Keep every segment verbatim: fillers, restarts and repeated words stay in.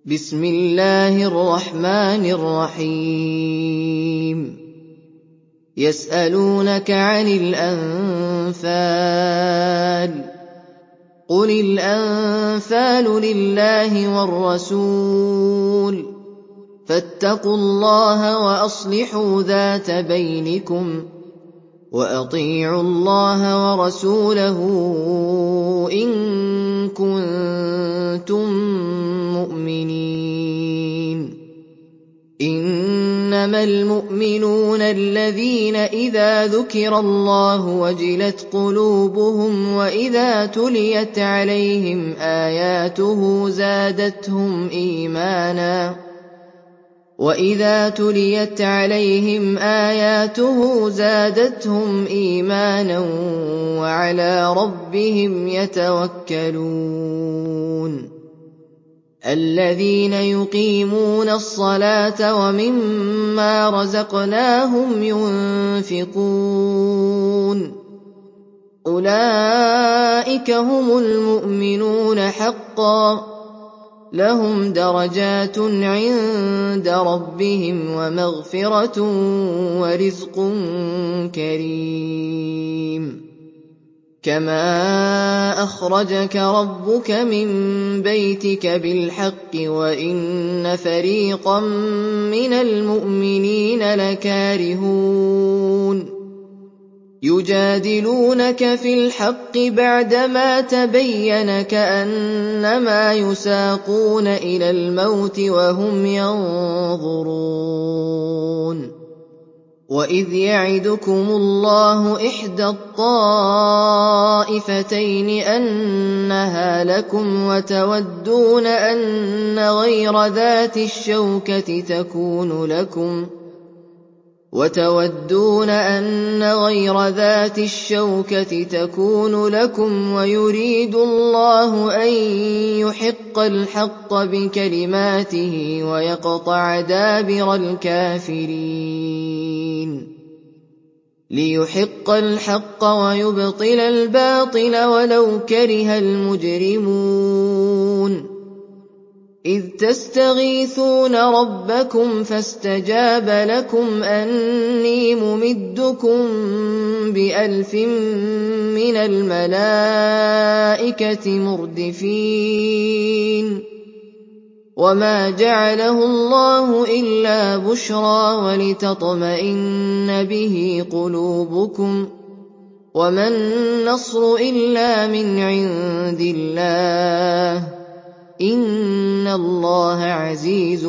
بسم الله الرحمن الرحيم يسألونك عن الأنفال قل الأنفال لله والرسول فاتقوا الله وأصلحوا ذات بينكم وأطيعوا الله ورسوله إن كنتم مؤمنين إنما المؤمنون الذين إذا ذكر الله وجلت قلوبهم وإذا تليت عليهم آياته زادتهم إيمانا وإذا تليت عليهم آياته زادتهم إيمانا وعلى ربهم يتوكلون الذين يقيمون الصلاة ومما رزقناهم ينفقون أولئك هم المؤمنون حقا لهم درجات عند ربهم ومغفرة ورزق كريم كما أخرجك ربك من بيتك بالحق وإن فريقا من المؤمنين لكارهون يجادلونك في الحق بعدما تبين كأنما يساقون إلى الموت وهم ينظرون وإذ يعدكم الله إحدى الطائفتين أنها لكم وتودون أن غير ذات الشوكة تكون لكم وتودون أن غير ذات الشوكة تكون لكم ويريد الله أن يحق الحق بكلماته ويقطع دابر الكافرين ليحق الحق ويبطل الباطل ولو كره المجرمون إذ تستغيثون ربكم فاستجاب لكم أني ممدكم بألف من الملائكة مردفين وما جعله الله إلا بشرى ولتطمئن به قلوبكم وما النصر إلا من عند الله إن الله عزيز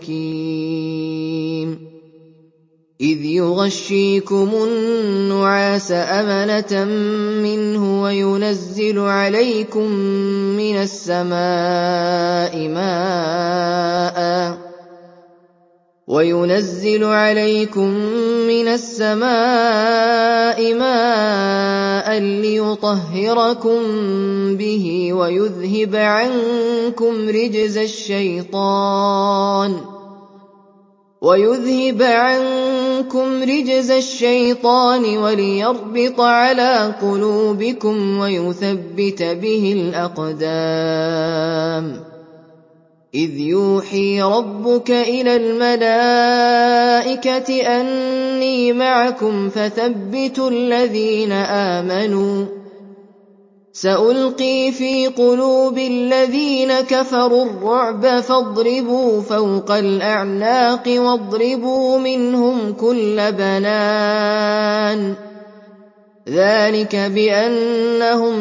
حكيم إذ يغشيكم النعاس أمنة منه وينزل عليكم من السماء ماء وينزل عليكم من السماء ماء ليطهركم به ويذهب عنكم رجز الشيطان ويذهب عنكم رجز الشيطان وليربط على قلوبكم ويثبت به الأقدام إذ يوحي ربك إلى الملائكة أني معكم فثبتوا الذين آمنوا سألقي في قلوب الذين كفروا الرعب فاضربوا فوق الأعناق واضربوا منهم كل بنان ذلك بأنهم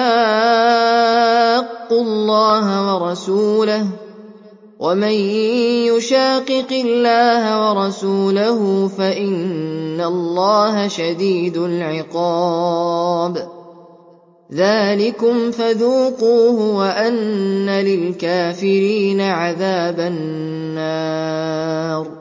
شاقوا الله ورسوله ومن يشاقق الله ورسوله فإن الله شديد العقاب ذلكم فذوقوه وأن للكافرين عذاب النار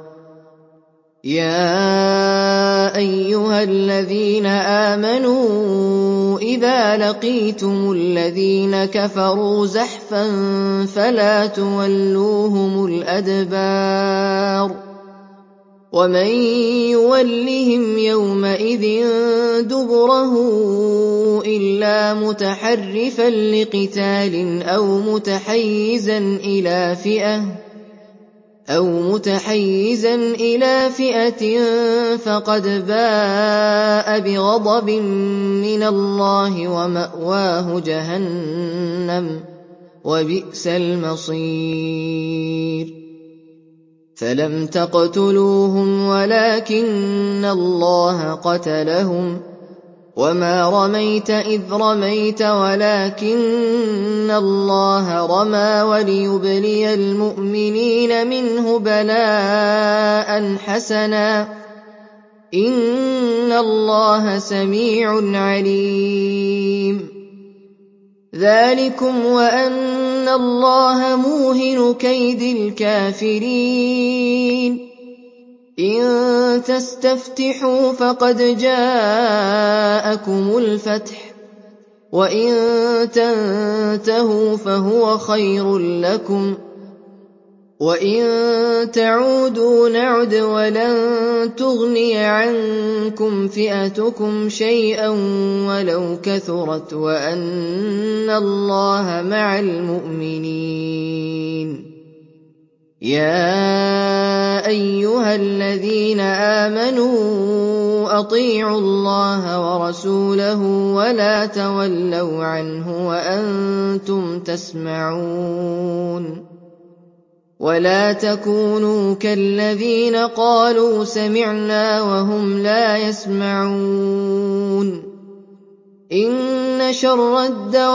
يا أيها الذين آمنوا إذا لقيتم الذين كفروا زحفا فلا تولوهم الأدبار ومن يولهم يومئذ دبره إِلَّا مُتَحَرِّفًا لِّقِتَالٍ أَوْ مُتَحَيِّزًا إِلَىٰ فِئَةٍ أَوْ مُتَحَيِّزًا إِلَىٰ فِئَةٍ فَقَدْ بَاءَ بِغَضَبٍ مِّنَ اللَّهِ وَمَأْوَاهُ جَهَنَّمُ ۖ وَبِئْسَ الْمَصِيرُ فَلَمْ تَقْتُلُوهُمْ وَلَٰكِنَّ اللَّهَ قَتَلَهُمْ ۚ وَمَا رَمَيْتَ إِذْ رَمَيْتَ وَلَٰكِنَّ اللَّهَ رَمَىٰ وَلِيُبْلِيَ الْمُؤْمِنِينَ مِنْهُ بَلَاءً حَسَنًا ۚ إِنَّ اللَّهَ سَمِيعٌ عَلِيمٌ ذَٰلِكُمْ وَأَنَّ اللَّهَ مُوهِنُ كَيْدِ الْكَافِرِينَ إِن تَسْتَفْتِحُوا فَقَدْ جَاءَكُمُ الْفَتْحُ ۖ وَإِن تَنتَهُوا فَهُوَ خَيْرٌ لَّكُمْ ۖ وَإِن تَعُودُوا نَعُدْ وَلَن تُغْنِيَ عَنكُمْ فِئَتُكُمْ شَيْئًا وَلَوْ كَثُرَتْ وَأَنَّ اللَّهَ مَعَ الْمُؤْمِنِينَ يَا أَيُّهَا الَّذِينَ آمَنُوا أَطِيعُوا اللَّهَ وَرَسُولَهُ وَلَا تَوَلَّوْا عَنْهُ وَأَنتُمْ تَسْمَعُونَ وَلَا تَكُونُوا كَالَّذِينَ قَالُوا سَمِعْنَا وَهُمْ لَا يَسْمَعُونَ إِنَّ شَرَّ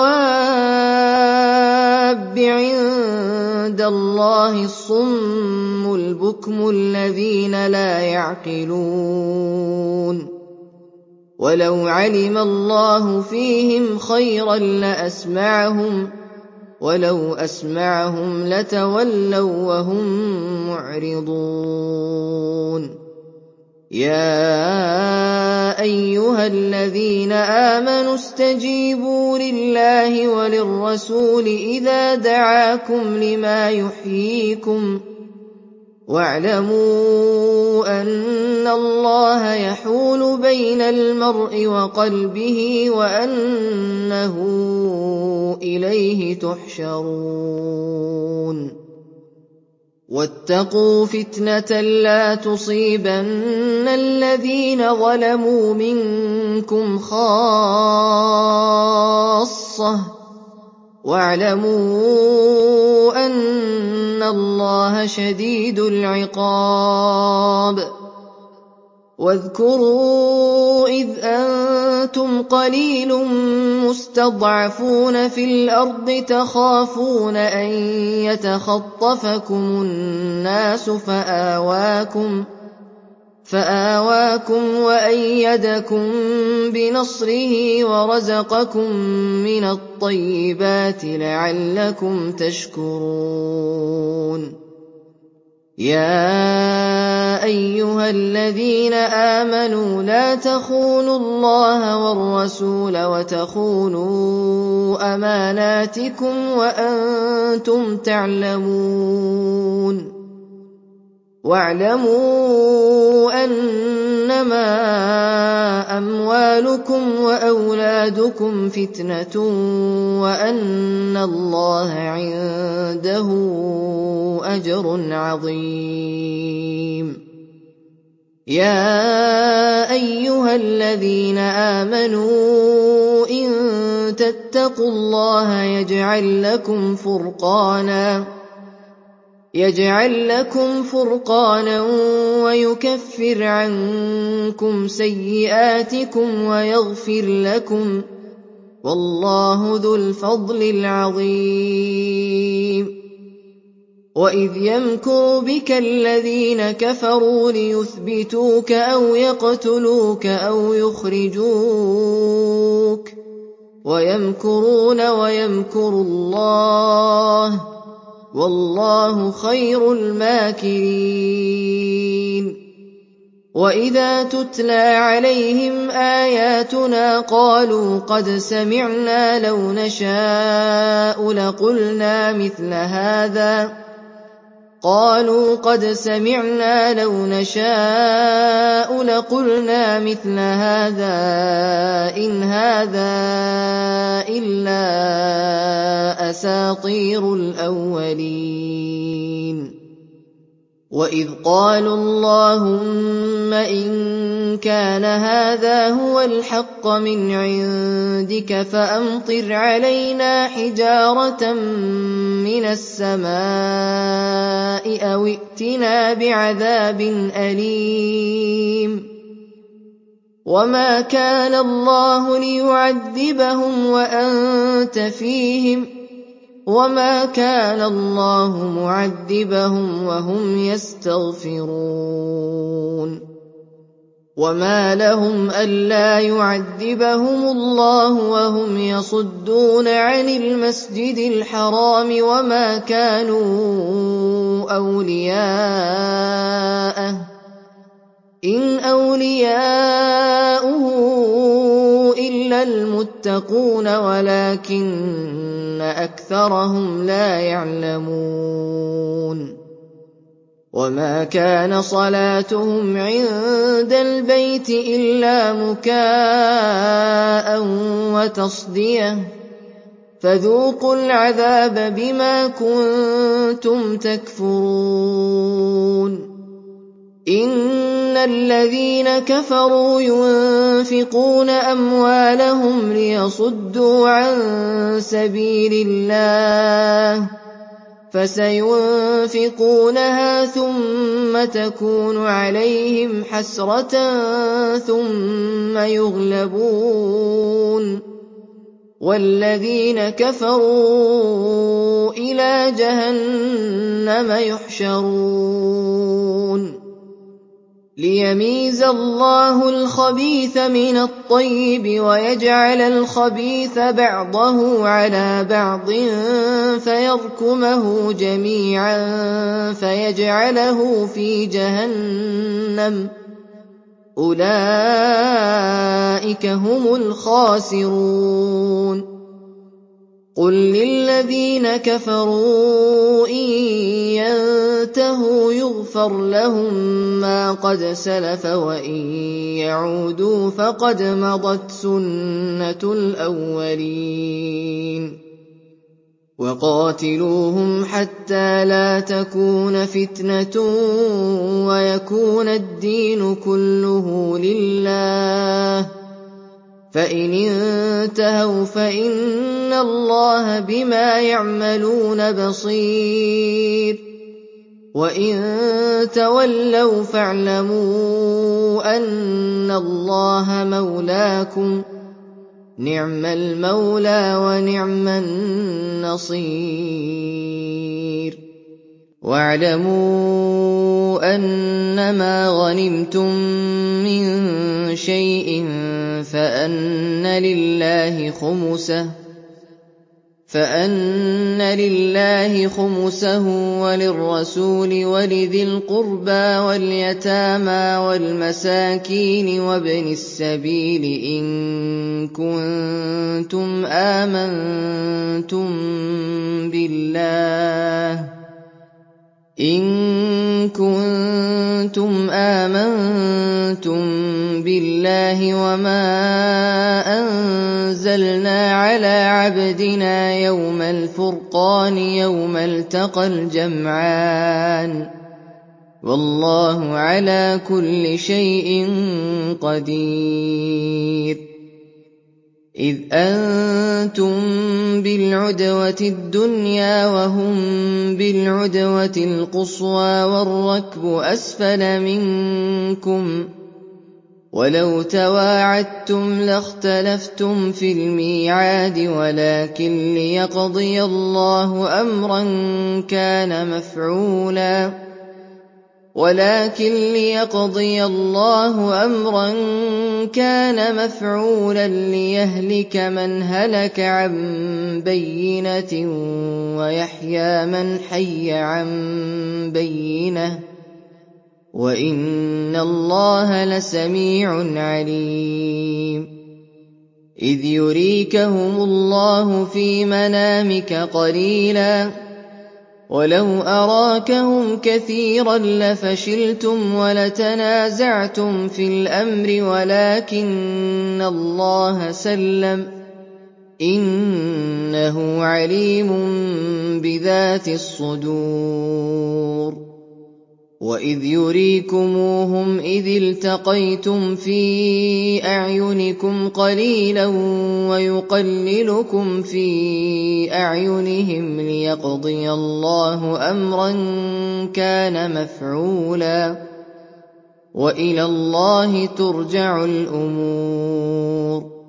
الدَّوَابِّ عِندَ اللَّهِ الصُّمُّ الْبُكْمُ الَّذِينَ لَا يَعْقِلُونَ وَلَوْ عَلِمَ اللَّهُ فِيهِمْ خَيْرًا لَّأَسْمَعَهُمْ ۖ وَلَوْ أَسْمَعَهُمْ لَتَوَلَّوا وَّهُم مُّعْرِضُونَ يَا أَيُّهَا الَّذِينَ آمَنُوا اسْتَجِيبُوا لِلَّهِ وَلِلرَّسُولِ إِذَا دَعَاكُمْ لِمَا يُحْيِيكُمْ ۖ وَاعْلَمُوا أَنَّ اللَّهَ يَحُولُ بَيْنَ الْمَرْءِ وَقَلْبِهِ وَأَنَّهُ إِلَيْهِ تُحْشَرُونَ وَاتَّقُوا فِتْنَةً لَّا تُصِيبَنَّ الَّذِينَ ظَلَمُوا مِنكُمْ خَاصَّةً ۖ وَاعْلَمُوا أَنَّ اللَّهَ شَدِيدُ الْعِقَابِ وَاذْكُرُوا إِذْ أَنتُمْ قَلِيلٌ مُّسْتَضْعَفُونَ فِي الْأَرْضِ تَخَافُونَ أَن يَتَخَطَّفَكُمُ النَّاسُ فَآوَاكُمْ فَآوَاكُمْ وَأَيَّدَكُم بِنَصْرِهِ وَرَزَقَكُم مِّنَ الطَّيِّبَاتِ لَعَلَّكُمْ تَشْكُرُونَ يَا أَيُّهَا الَّذِينَ آمَنُوا لَا تَخُونُوا اللَّهَ وَالرَّسُولَ وَتَخُونُوا أَمَانَاتِكُمْ وَأَنتُمْ تَعْلَمُونَ وَاعْلَمُوا أَنَّمَا أَمْوَالُكُمْ وَأَوْلَادُكُمْ فِتْنَةٌ وَأَنَّ اللَّهَ عِندَهُ أَجْرٌ عَظِيمٌ يَا أَيُّهَا الَّذِينَ آمَنُوا إِن تَتَّقُوا اللَّهَ يَجْعَل لَّكُمْ فُرْقَانًا يَجْعَل لَّكُمْ فُرْقَانًا وَيُكَفِّرْ عَنكُمْ سَيِّئَاتِكُمْ وَيَغْفِرْ لَكُمْ ۗ وَاللَّهُ ذُو الْفَضْلِ الْعَظِيمِ وَإِذْ يَمْكُرُ بِكَ الَّذِينَ كَفَرُوا لِيُثْبِتُوكَ أَوْ يَقْتُلُوكَ أَوْ يُخْرِجُوكَ وَيَمْكُرُونَ وَيَمْكُرُ اللَّهُ ۖ وَاللَّهُ خَيْرُ الْمَاكِرِينَ وَإِذَا تُتْلَىٰ عَلَيْهِمْ آيَاتُنَا قَالُوا قَدْ سَمِعْنَا لَوْ نَشَاءُ لَقُلْنَا مِثْلَ هَٰذَا قالوا قد سمعنا لو نشاء لقلنا مثل هذا إن هذا إلا أساطير الأولين وإذ قالوا اللهم إن كان هذا هو الحق من عندك فأمطر علينا حجارة من السماء أو ائتنا بعذاب أليم وما كان الله ليعذبهم وأنت فيهم وما كان الله معذبهم وهم يستغفرون وما لهم ألا يعذبهم الله وهم يصدون عن المسجد الحرام وما كانوا أولياءه إن أولياؤه إلا المتقون ولكن أكثرهم لا يعلمون وما كان صلاتهم عند البيت إلا مكاء وتصدية فذوقوا العذاب بما كنتم تكفرون إن الذين كفروا ينفقون أموالهم ليصدوا عن سبيل الله فسينفقونها ثم تكون عليهم حسرة ثم يغلبون والذين كفروا إلى جهنم يحشرون ليميز الله الخبيث من الطيب ويجعل الخبيث بعضه على بعض فيركمه جميعا فيجعله في جهنم أولئك هم الخاسرون قل للذين كفروا إن ينتهوا يغفر لهم ما قد سلف وإن يعودوا فقد مضت سنة الأولين وقاتلوهم حتى لا تكون فتنة ويكون الدين كله لله فإن انتهوا فإن الله بما يعملون بصير وإن تولوا فاعلموا أن الله مولاكم نعم المولى ونعم النصير واعلموا أنما غنمتم من شيء فأن لله خمسه فأن لله خمسه وللرسول ولذي القربى واليتامى والمساكين وابن السبيل إن كنتم آمنتم بالله إن كنتم آمنتم بالله وما أنزلنا على عبدنا يوم الفرقان يوم التقى الجمعان والله على كل شيء قدير إذ أنتم بالعدوة الدنيا وهم بالعدوة القصوى والركب أسفل منكم ولو تواعدتم لاختلفتم في الميعاد ولكن ليقضي الله أمرا كان مفعولا ولكن ليقضي الله أمرا كان مفعولا ليهلك من هلك عن بينة ويحيى من حي عن بينة وإن الله لسميع عليم إذ يريكهم الله في منامك قليلا وَلَوْ أَرَاكَهُمْ كَثِيرًا لَّفَشِلْتُمْ وَلَتَنَازَعْتُمْ فِي الْأَمْرِ وَلَٰكِنَّ اللَّهَ سَلَّمَ ۗ إِنَّهُ عَلِيمٌ بِذَاتِ الصُّدُورِ وَإِذْ يُرِيكُمُوهُمْ إِذِ الْتَقَيْتُمْ فِي أَعْيُنِكُمْ قَلِيلًا وَيُقَلِّلُكُمْ فِي أَعْيُنِهِمْ لِيَقْضِيَ اللَّهُ أَمْرًا كَانَ مَفْعُولًا ۗ وَإِلَى اللَّهِ تُرْجَعُ الْأُمُورُ.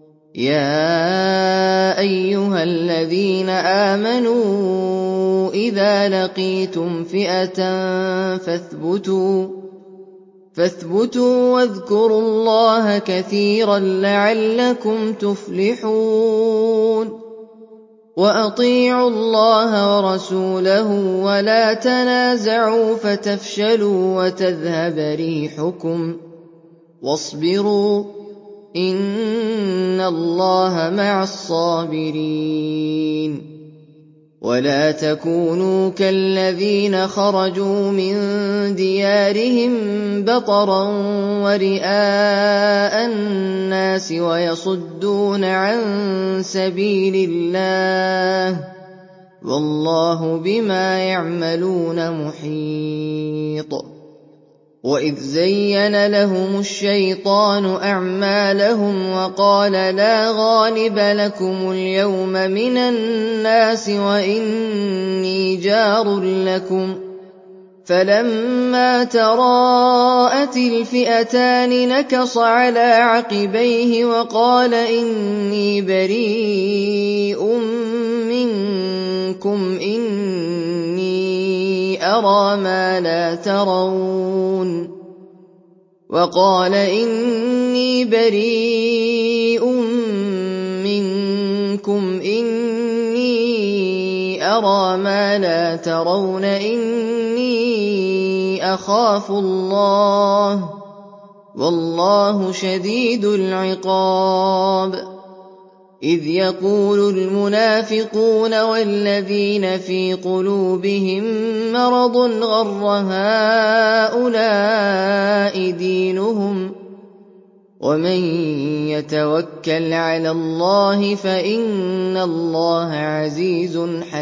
يَا أَيُّهَا الَّذِينَ آمَنُوا إِذَا لَقِيتُمْ فِئَةً فَاثْبُتُوا فاثْبُتُوا وَاذْكُرُوا اللَّهَ كَثِيرًا لَّعَلَّكُمْ تُفْلِحُونَ. وَأَطِيعُوا اللَّهَ وَرَسُولَهُ وَلَا تَنَازَعُوا فَتَفْشَلُوا وَتَذْهَبَ رِيحُكُمْ ۖ وَاصْبِرُوا إِنَّ اللَّهَ مَعَ الصَّابِرِينَ. وَلَا تَكُونُوا كَالَّذِينَ خَرَجُوا مِن دِيَارِهِم بَطَرًا وَرِئَاءَ النَّاسِ وَيَصُدُّونَ عَن سَبِيلِ اللَّهِ ۗ وَاللَّهُ بِمَا يَعْمَلُونَ مُحِيطٌ. وَإِذْ زَيَّنَ لَهُمُ الشَّيْطَانُ أَعْمَالَهُمْ وَقَالَ لَا غَالِبَ لَكُمُ الْيَوْمَ مِنَ النَّاسِ وَإِنِّي جَارٌ لَّكُمْ ۖ فَلَمَّا تَرَاءَتِ الْفِئَتَانِ نَكَصَ عَلَىٰ عَقِبَيْهِ وَقَالَ إِنِّي بَرِيءٌ مِّنكُمْ إِنِّي أَرَىٰ مَا لَا تَرَوْنَ وَقَالَ إِنِّي بَرِيءٌ مِّنكُمْ إِنِّي أَرَىٰ مَا لَا تَرَوْنَ إِنِّي أَخَافُ اللَّهَ ۚ وَاللَّهُ شَدِيدُ الْعِقَابِ. إِذْ يَقُولُ الْمُنَافِقُونَ وَالَّذِينَ فِي قُلُوبِهِم مَّرَضٌ غَرَّ هَٰؤُلَاءِ دِينُهُمْ ۗ وَمَن يَتَوَكَّلْ عَلَى اللَّهِ فَإِنَّ اللَّهَ عَزِيزٌ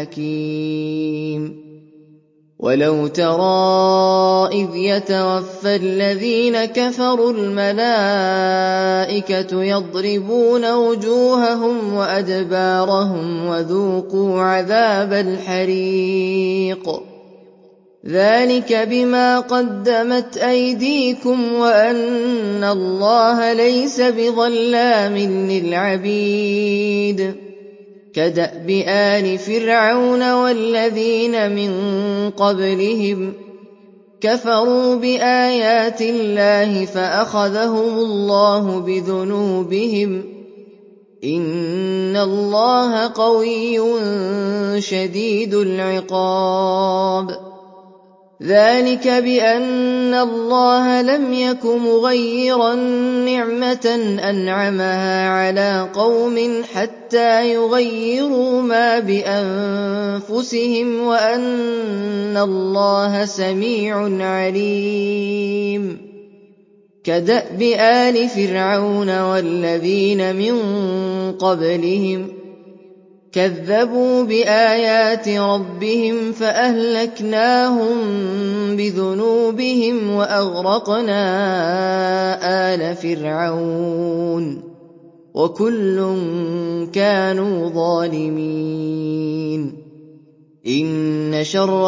حَكِيمٌ. وَلَوْ تَرَىٰ إِذْ يَتَوَفَّى الَّذِينَ كَفَرُوا الْمَلَائِكَةُ يَضْرِبُونَ وُجُوهَهُمْ وَأَدْبَارَهُمْ وَذُوقُوا عَذَابَ الْحَرِيقِ. ذَٰلِكَ بِمَا قَدَّمَتْ أَيْدِيكُمْ وَأَنَّ اللَّهَ لَيْسَ بِظَلَّامٍ لِّلْعَبِيدِ. كَدَأْبِ آلِ فِرْعَوْنَ وَالَّذِينَ مِن قَبْلِهِمْ ۚ كَفَرُوا بِآيَاتِ اللَّهِ فَأَخَذَهُمُ اللَّهُ بِذُنُوبِهِمْ ۗ إِنَّ اللَّهَ قَوِيٌّ شَدِيدُ الْعِقَابِ. ذَٰلِكَ بِأَنَّ اللَّهَ لَمْ يَكُ مُغَيِّرًا نِّعْمَةً أَنْعَمَهَا عَلَىٰ قَوْمٍ حَتَّىٰ يُغَيِّرُوا مَا بِأَنفُسِهِمْ وَأَنَّ اللَّهَ سَمِيعٌ عَلِيمٌ. كَدَأْبِ آلِ فِرْعَوْنَ وَالَّذِينَ مِن قَبْلِهِمْ ۚ كَذَّبُوا بِآيَاتِ رَبِّهِمْ فَأَهْلَكْنَاهُم بِذُنُوبِهِمْ وَأَغْرَقْنَا آلَ فِرْعَوْنَ ۚ وَكُلٌّ كَانُوا ظَالِمِينَ. إِنَّ شَرَّ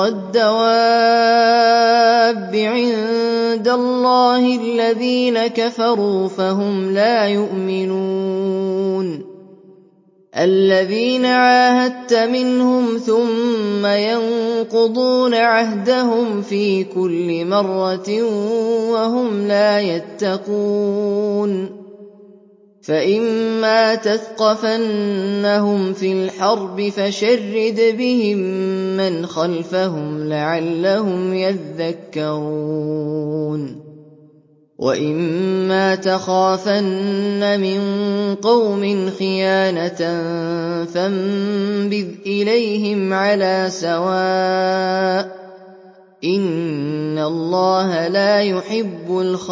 الدَّوَابِّ عِندَ اللَّهِ الَّذِينَ كَفَرُوا فَهُمْ لَا يُؤْمِنُونَ. الَّذِينَ عَاهَدتَّ مِنْهُمْ ثُمَّ يَنقُضُونَ عَهْدَهُمْ فِي كُلِّ مَرَّةٍ وَهُمْ لَا يَتَّقُونَ. فَإِمَّا تَثْقَفَنَّهُمْ فِي الْحَرْبِ فَشَرِّدْ بِهِم مَّنْ خَلْفَهُمْ لَعَلَّهُمْ يَذَّكَّرُونَ. وَإِمَّا تَخَافَنَّ مِن قَوْمٍ خِيَانَةً فَانبِذْ إِلَيْهِمْ عَلَىٰ سَوَاءٍ ۚ إِنَّ اللَّهَ لَا يُحِبُّ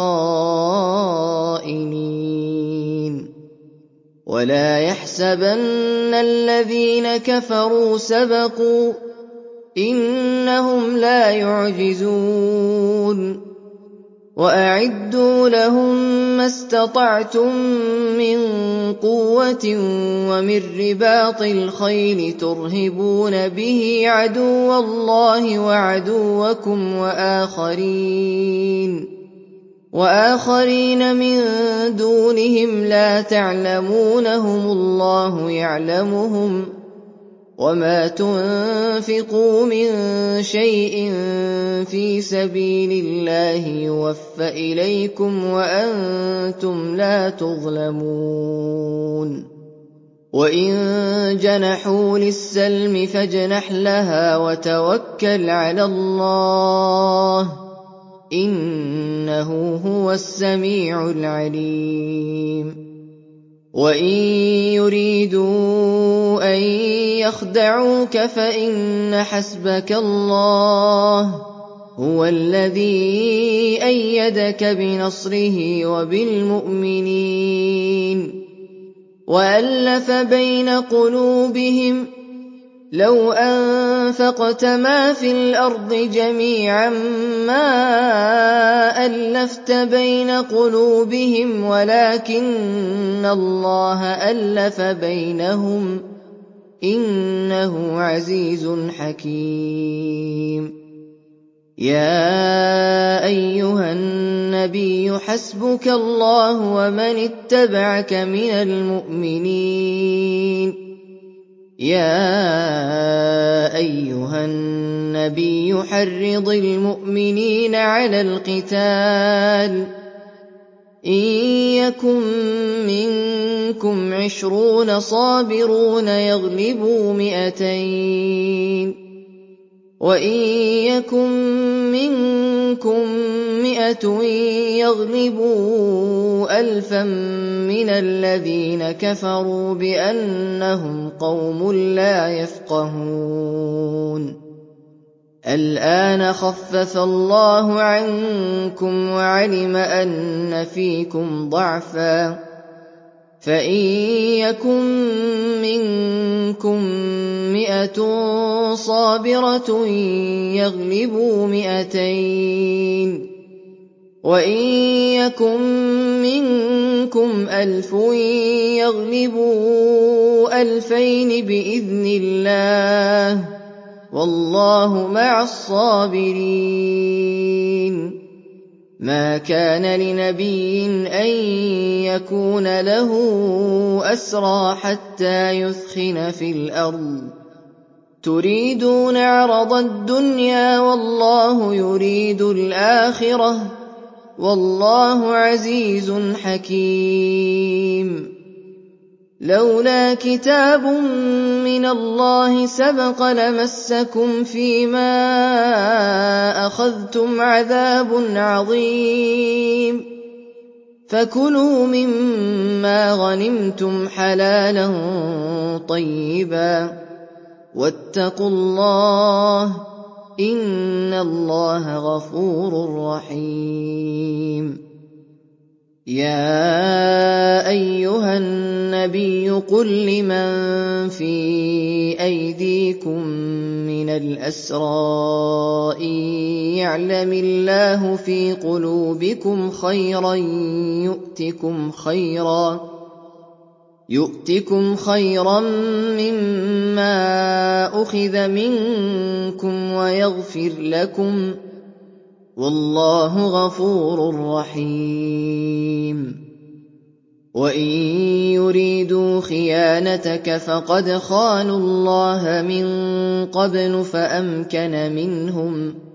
الْخَائِنِينَ وَلَا يَحْسَبَنَّ الَّذِينَ كَفَرُوا سَبَقُوا ۚ إِنَّهُمْ لَا يُعْجِزُونَ وَأَعِدُّوا لَهُم مَّا اسْتَطَعْتُم مِّن قُوَّةٍ وَمِن رِّبَاطِ الْخَيْلِ تُرْهِبُونَ بِهِ عَدُوَّ اللَّهِ وَعَدُوَّكُمْ وَآخَرِينَ وَآخَرِينَ مِن دُونِهِمْ لَا تَعْلَمُونَهُمُ اللَّهُ يَعْلَمُهُمْ ۚ وَمَا تُنفِقُوا مِن شَيْءٍ فِي سَبِيلِ اللَّهِ يُوَفَّ إِلَيْكُمْ وَأَنتُمْ لَا تُظْلَمُونَ وَإِن جَنَحُوا لِلسَّلْمِ فَاجْنَحْ لَهَا وَتَوَكَّلْ عَلَى اللَّهِ ۚ إِنَّهُ هُوَ السَّمِيعُ الْعَلِيمُ وَإِن يُرِيدُوا أَن يَخْدَعُوكَ فَإِنَّ حَسْبَكَ اللَّهُ ۚ هُوَ الَّذِي أَيَّدَكَ بِنَصْرِهِ وَبِالْمُؤْمِنِينَ وَأَلَّفَ بَيْنَ قُلُوبِهِمْ ۚ لَوْ أَنفَقْتَ مَا فِي الْأَرْضِ جَمِيعًا مَّا أَلَّفْتَ بَيْنَ قُلُوبِهِمْ وَلَٰكِنَّ اللَّهَ أَلَّفَ بَيْنَهُمْ ۚ إِنَّهُ عَزِيزٌ حَكِيمٌ يَا أَيُّهَا النَّبِيُّ حَسْبُكَ اللَّهُ وَمَنِ اتَّبَعَكَ مِنَ الْمُؤْمِنِينَ يَا أَيُّهَا النَّبِيُّ حَرِّضِ الْمُؤْمِنِينَ عَلَى الْقِتَالِ ۚ إِن يَكُن مِّنكُمْ عِشْرُونَ صَابِرُونَ يَغْلِبُوا مِائَتَيْنِ ۚ وَإِن يَكُن مِّنكُم مِّائَةٌ يَغْلِبُوا أَلْفًا مِّنَ الَّذِينَ كَفَرُوا بِأَنَّهُمْ قَوْمٌ لَّا يَفْقَهُونَ الْآنَ خَفَّفَ اللَّهُ عَنكُمْ وَعَلِمَ أَنَّ فِيكُمْ ضَعْفًا ۚ فَإِن يَكُن مِّنكُم مِّائَةٌ صَابِرَةٌ يَغْلِبُوا مِائَتَيْنِ ۚ وَإِن يَكُن مِّنكُمْ أَلْفٌ يَغْلِبُوا أَلْفَيْنِ بِإِذْنِ اللَّهِ ۗ وَاللَّهُ مَعَ الصَّابِرِينَ مَا كَانَ لِنَبِيٍّ أَن يَكُونَ لَهُ أَسْرَىٰ حَتَّىٰ يُثْخِنَ فِي الْأَرْضِ ۚ تُرِيدُونَ عَرَضَ الدُّنْيَا وَاللَّهُ يُرِيدُ الْآخِرَةَ ۗ وَاللَّهُ عَزِيزٌ حَكِيمٌ لَّوْلَا كِتَابٌ مِّنَ اللَّهِ سَبَقَ لَمَسَّكُمْ فِيمَا أَخَذْتُمْ عَذَابٌ عَظِيمٌ فَكُلُوا مِمَّا غَنِمْتُمْ حَلَالًا طَيِّبًا وَاتَّقُوا اللَّهَ ۚ إِنَّ اللَّهَ غَفُورٌ رَّحِيمٌ يَا أَيُّهَا النَّبِيُّ قُل لِّمَن فِي أَيْدِيكُم مِّنَ الْأَسْرَىٰ إِن يَعْلَمِ اللَّهُ فِي قُلُوبِكُمْ خَيْرًا يُؤْتِكُمْ خَيْرًا مِّمَّا أُخِذَ مِنكُمْ وَيَغْفِرْ لَكُمْ ۗ وَاللَّهُ غَفُورٌ رَّحِيمٌ وَإِن يُرِيدُوا خِيَانَتَكَ فَقَدْ خَانُوا اللَّهَ مِن قَبْلُ فَأَمْكَنَ مِنْهُمْ ۗ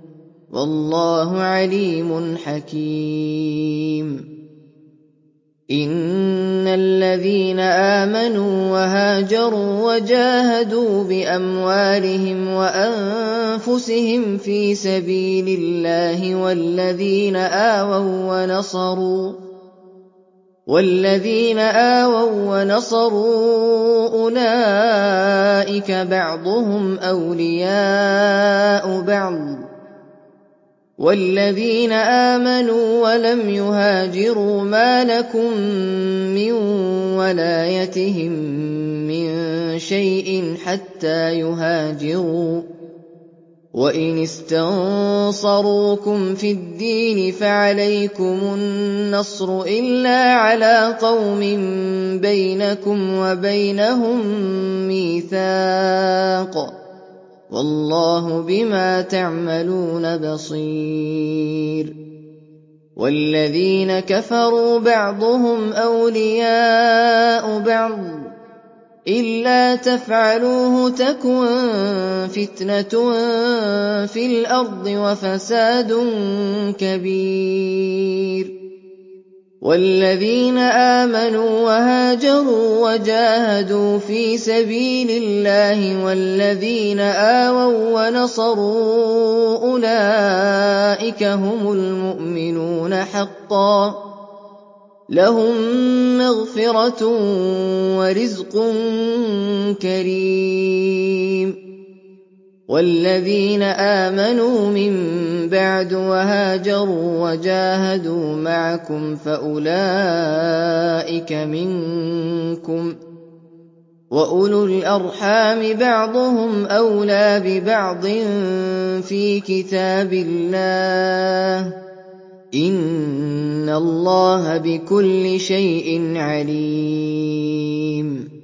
وَاللَّهُ عَلِيمٌ حَكِيمٌ إِنَّ الذين آمنوا وهاجروا وجاهدوا بأموالهم وأنفسهم في سبيل الله والذين آووا ونصروا والذين آووا ونصروا أولئك بعضهم أولياء بعض والذين آمنوا ولم يهاجروا ما لكم من ولايتهم من شيء حتى يهاجروا وإن استنصروكم في الدين فعليكم النصر إلا على قوم بينكم وبينهم ميثاق والله بما تعملون بصير والذين كفروا بعضهم أولياء بعض إلا تفعلوه تكن فتنة في الأرض وفساد كبير والذين آمنوا وهاجروا وجاهدوا في سبيل الله والذين آووا ونصروا أولئك هم المؤمنون حقا لهم مغفرة ورزق كريم والذين آمنوا من بعد وهاجروا وجاهدوا معكم فأولئك منكم وأولو الأرحام بعضهم أولى ببعض في كتاب الله إن الله بكل شيء عليم